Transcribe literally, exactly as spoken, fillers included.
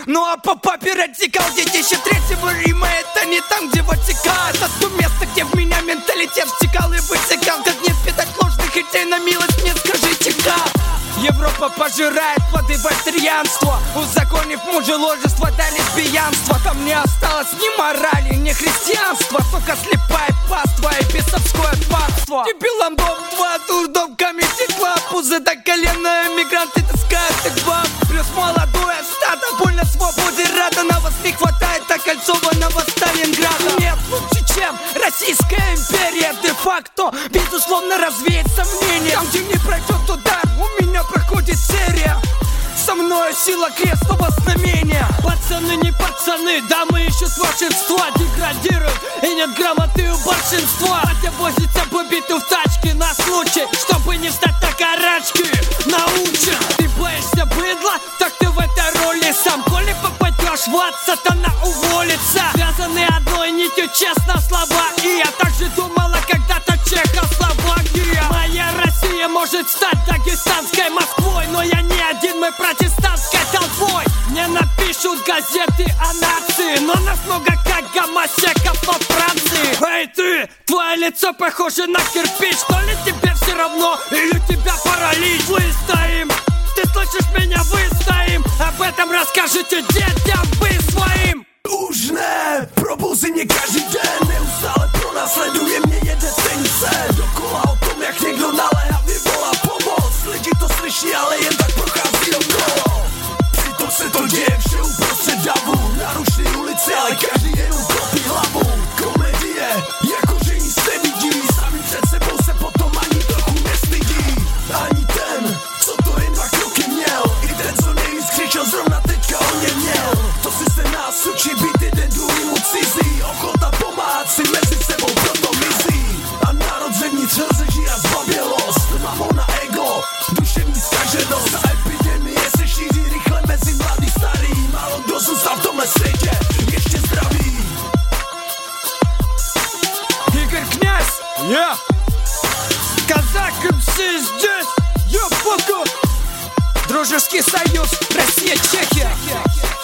Ну а по папе радикал две тысячи третьего Рима. Это не там, где Ватикан. Это то место, где в меня менталитет втекал и вытекал. Как не впитать ложных идей на милость, мне скажите как. Европа пожирает плоды вольтерьянства, узаконив мужеложество до лесбиянства. Там не осталось ни морали, ни христианства, только слепая паства и бесовское паство. Дебилам дом два, дурдом комедий клаб. Пузы до колена, эмигранты таскают их баб. Плюс молодое стадо, больно свободы рада. На вас не хватает окольцованного Сталинграда. Нет лучше, чем Российская империя. Де-факто, безусловно, развеет сомнения. Там, где не пройдет удар, у меня проходит серия. Со мной сила крестного знамения. Пацаны не пацаны, дамы ищут волшебства. Деградируют и нет грамоты у большинства. Батя возится по биту в тачке на случай, чтобы не встать на карачки. Научен, ты боишься быдла, так ты в этой роли сам. Коли попадешь в ад, сатана уволится. Связаны одной нитью, честно, слова. И я также думала когда-то Чехословакия. Моя Россия может стать дагестанской Москвой, но я не один, мы протестантской толпой. Мне напишут газеты о нации, но нас много как гомосеков во Франции. Эй ты, твое лицо похоже на кирпич. То ли тебе все равно, или тебя паралич. Выстоим, ты слышишь меня, выстоим. Об этом расскажите детям вы своим. Už ne, probouzí mě každý den. Neustále pronásleduje mě jeden ten sen. Dokola o tom, jak někdo naléhavě volá pomoc. Lidi to slyší, ale jen tak prochází okolo. Přitom se to děje vše uprostřed davu. Naruší ulici, ale každý jenom klopí hlavu. Komedie, jako že nic nevidí. Sami před sebou se potom ani trochu nestydí. Ani ten, co to jen dva kroky měl. I ten, co nejvíc křičel, zrovna teďka o ně měl. To si se nás učí být jeden druhýmu cizí. Ochota pomáhat si mezi sebou proto mizí. A národ zevnitř rozeží a zbabělost. Mamona, ego, duševní zkaženost. A epidemie se šíří rychle mezi mladý starý. Málo kdo zůstal v tomhle světě ještě zdravý. Игорь Князь, Я, казак эм си здесь. я пока. Дружеский союз, Россия, Чехия.